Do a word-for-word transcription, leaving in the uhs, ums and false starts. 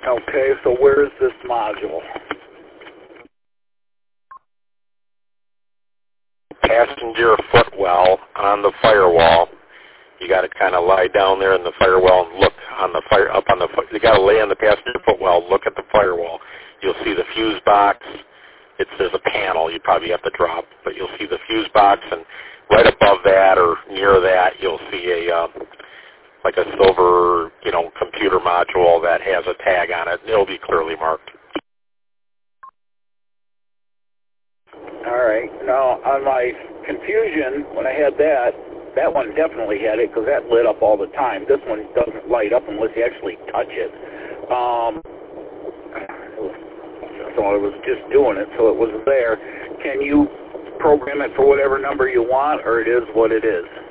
Okay, so where is this module? Passenger footwell on the firewall. You got to kind of lie down there in the firewall and look on the fire up on the. You got to lay on the passenger footwell, look at the firewall. You'll see the fuse box. It's there's a panel you probably have to drop, but you'll see the fuse box, and right above that or near that, you'll see a uh, like a silver, you know, computer module that has a tag on it. It'll be clearly marked. All right. Now, on my Confusion, when I had that, that one definitely had it because that lit up all the time. This one doesn't light up unless you actually touch it. Um, so I was just doing it, so it was there. Can you program it for whatever number you want, or it is what it is?